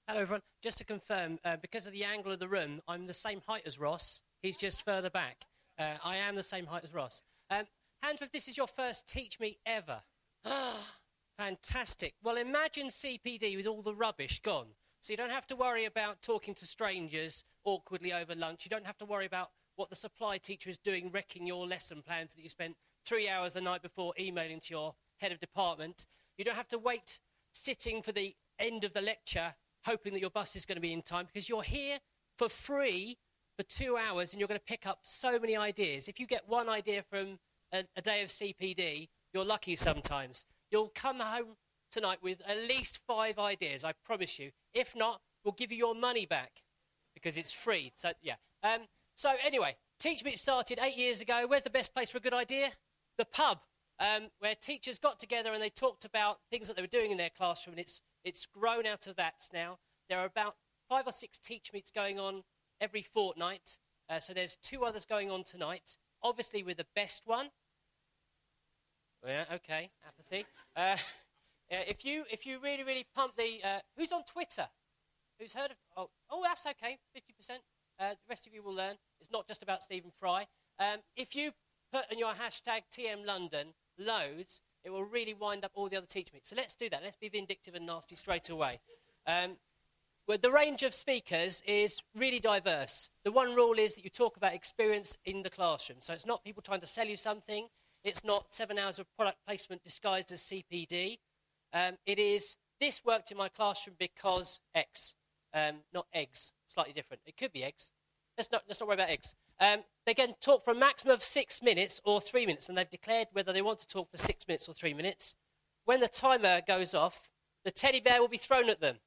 Hello, everyone. Just to confirm, because of the angle of the room, I'm the same height as Ross. He's just further back. I am the same height as Ross. Handsworth, this is your first Teach Me ever. Fantastic. Well, imagine CPD with all the rubbish gone. So you don't have to worry about talking to strangers awkwardly over lunch. You don't have to worry about what the supply teacher is doing, wrecking your lesson plans that you spent 3 hours the night before emailing to your head of department. You don't have to wait sitting for the end of the lecture hoping that your bus is going to be in time, because you're here for free for 2 hours and you're going to pick up so many ideas. If you get one idea from a day of CPD, you're lucky sometimes. You'll come home tonight with at least 5 ideas, I promise you. If not, we'll give you your money back because it's free. So, yeah. So anyway, Teach Me started 8 years ago. Where's the best place for a good idea? The pub, where teachers got together and they talked about things that they were doing in their classroom, and it's grown out of that now. There are about 5 or 6 Teach Meets going on every fortnight. So there's 2 others going on tonight. Obviously, we're the best one. Yeah, okay, apathy. If you really, really pump the... who's on Twitter? Who's heard of... Oh, that's okay, 50%. The rest of you will learn. It's not just about Stephen Fry. If you put on your hashtag TM London loads, it will really wind up all the other Teach Meets. So let's do that. Let's be vindictive and nasty straight away. Well, the range of speakers is really diverse. The one rule is that you talk about experience in the classroom. So it's not people trying to sell you something. It's not 7 hours of product placement disguised as CPD. It is, this worked in my classroom because X, not eggs, slightly different. It could be eggs. Let's not worry about eggs. They can talk for a maximum of 6 minutes or 3 minutes, and they've declared whether they want to talk for 6 minutes or 3 minutes. When the timer goes off, the teddy bear will be thrown at them.